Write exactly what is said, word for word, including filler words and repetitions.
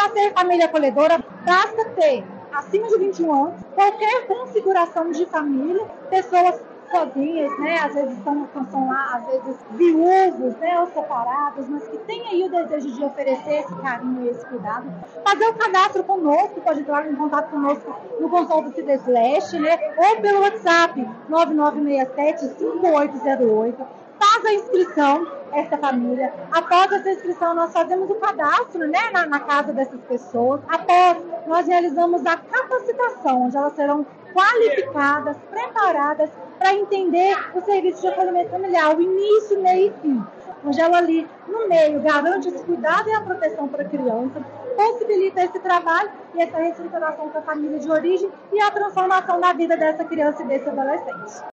Para ser família acolhedora, basta ter acima de vinte e um anos, qualquer configuração de família, pessoas sozinhas, né? Às vezes estão, estão lá, às vezes viúvos, né? Ou separados, mas que têm aí o desejo de oferecer esse carinho e esse cuidado. Fazer o cadastro conosco, pode entrar em contato conosco no Consórcio Cidades Leste, né? Ou pelo WhatsApp nove nove seis sete, cinco oito zero oito. Faz a inscrição, essa família. Após essa inscrição, nós fazemos o cadastro, né, na, na casa dessas pessoas. Após, nós realizamos a capacitação, onde elas serão qualificadas, preparadas para entender o serviço de acolhimento familiar, o início, meio e fim. Onde ela ali, no meio, garante esse cuidado e a proteção para a criança, possibilita esse trabalho e essa reestruturação com a família de origem e a transformação da vida dessa criança e desse adolescente.